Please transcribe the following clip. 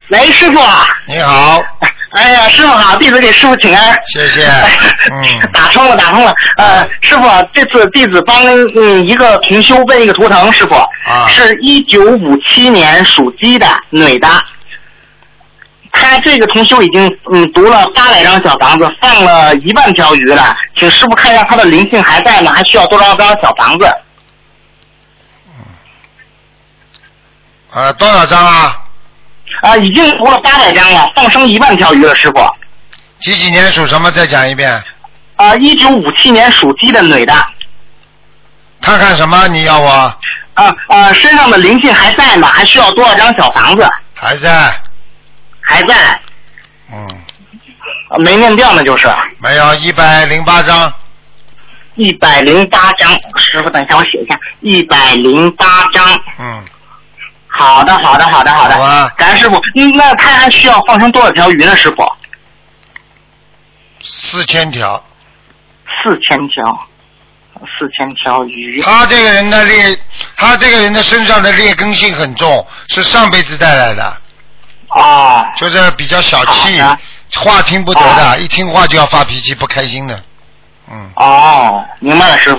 喂，师傅。 你好。 哎呀，师傅好，弟子给师傅请安。 谢谢。 打通了。师傅，这次弟子帮一个同修问一个图腾，师傅。是1957年属鸡的女的。他这个同修已经读了800张小房子，放了1万条鱼了，请师傅看一下他的灵性还在吗？还需要多少张小房子？ 多少张啊？ 已经读了800张了，放生1万条鱼了，师傅。 几年属什么？再讲一遍。 1957年属鸡的女的。 看看什么？你要我？ 身上的灵性还在吗？还需要多少张小房子？ 还在。 还在。没念掉呢，就是。没有 108张。 108张，师傅，等一下我写一下，108张。好的。好啊。感恩师傅。那他还需要放生多少条鱼呢，师傅 ？4000条。 4000条鱼。 他这个人的身上的劣根性很重，是上辈子带来的。就是比较小气，话听不得的，一听话就要发脾气，不开心的。 明白了，师傅。